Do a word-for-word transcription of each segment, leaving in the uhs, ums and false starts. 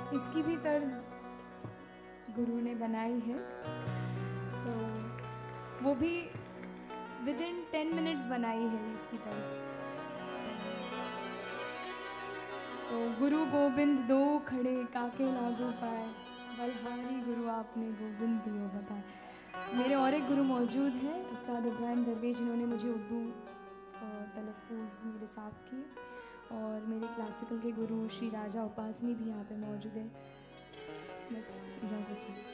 इसकी भी तर्ज गुरु ने बनाई है, तो वो भी विद इन टेन मिनट्स बनाई है इसकी तर्ज। तो गुरु गोविंद दो खड़े काके लागू पाए, बलहारी गुरु आपने गोविंद दियो बताए। मेरे और एक गुरु मौजूद हैं, उस्ताद इब्राहिम दरवेश, जिन्होंने मुझे उर्दू तलफ़ुज़ मेरे साफ़ किए, और मेरे क्लासिकल के गुरु श्री राजा उपासनी भी यहाँ पे मौजूद है। बस इजाज़त चाहिए।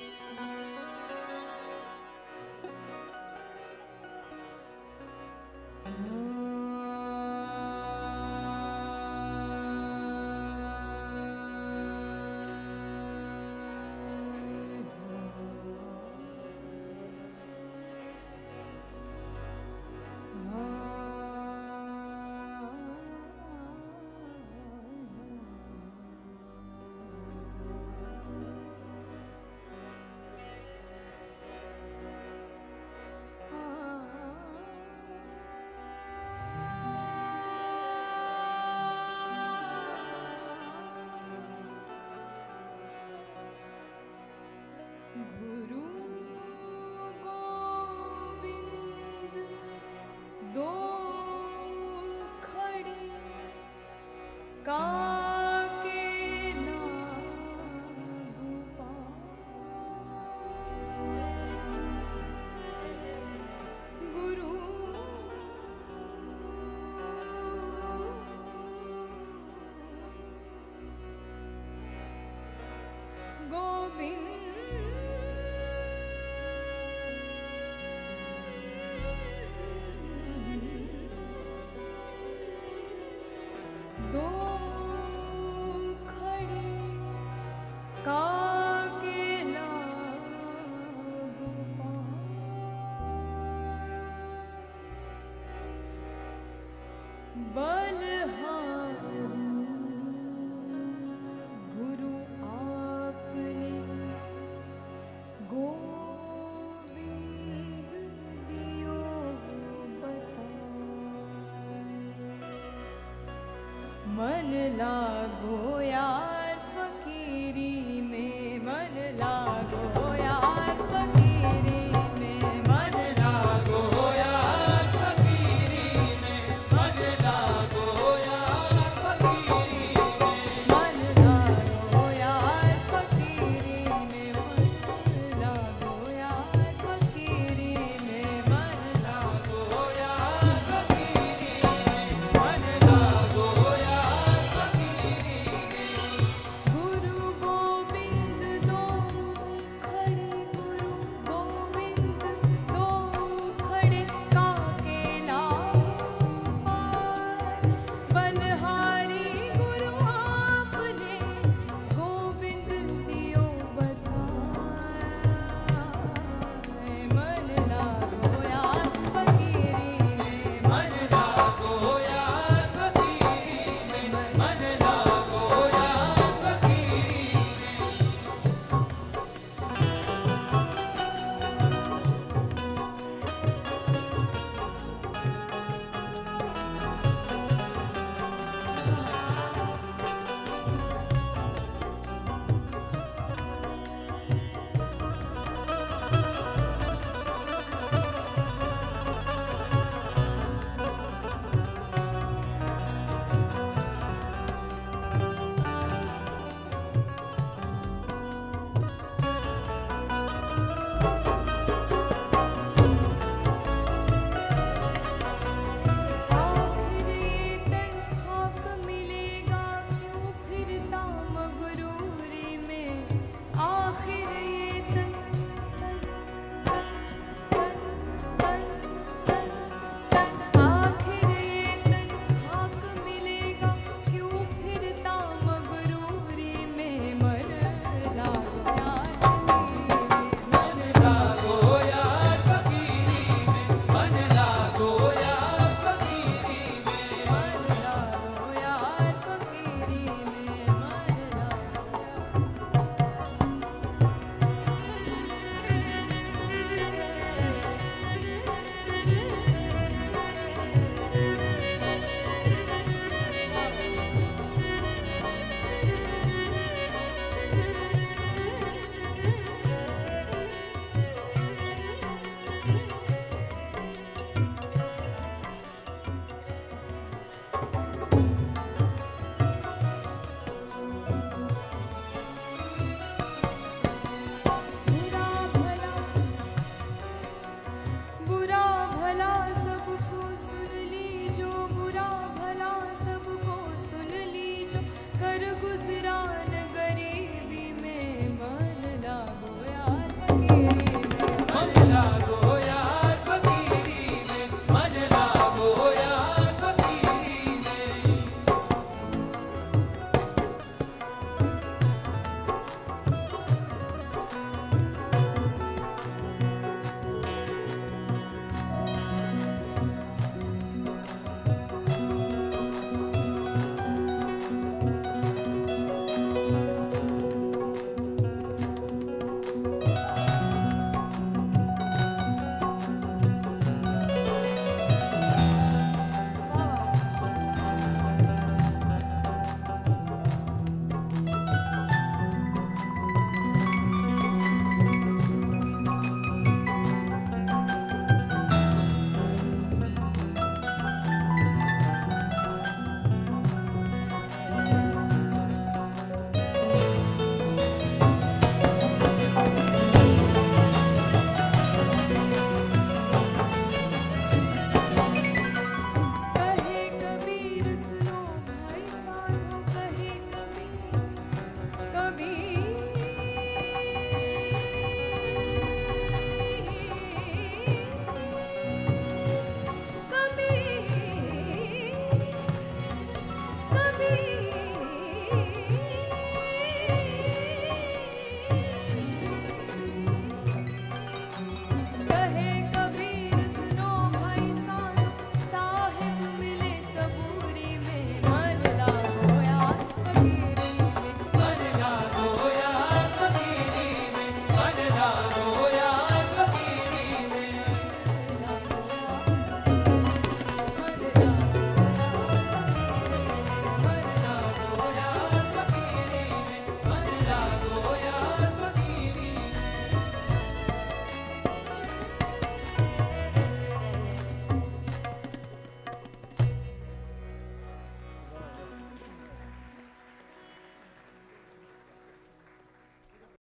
गुरु गोविंद दो खड़े काके लागू पाए। गुरु गोविंद दो खड़े काके लागू पाए। बलहारी गुरु आपने गोविंद दियो बताए। मन लागो यार फकीरी में, मन लागो यार फकीरी में, मन लागो यार फकीरी में, मन लागो यार फकीरी में, मन लागो यार फकीरी में, मन लागो यार फकीरी में, मन लागो यार फकीरी में, मन लागो यार फकीरी में। गुजरा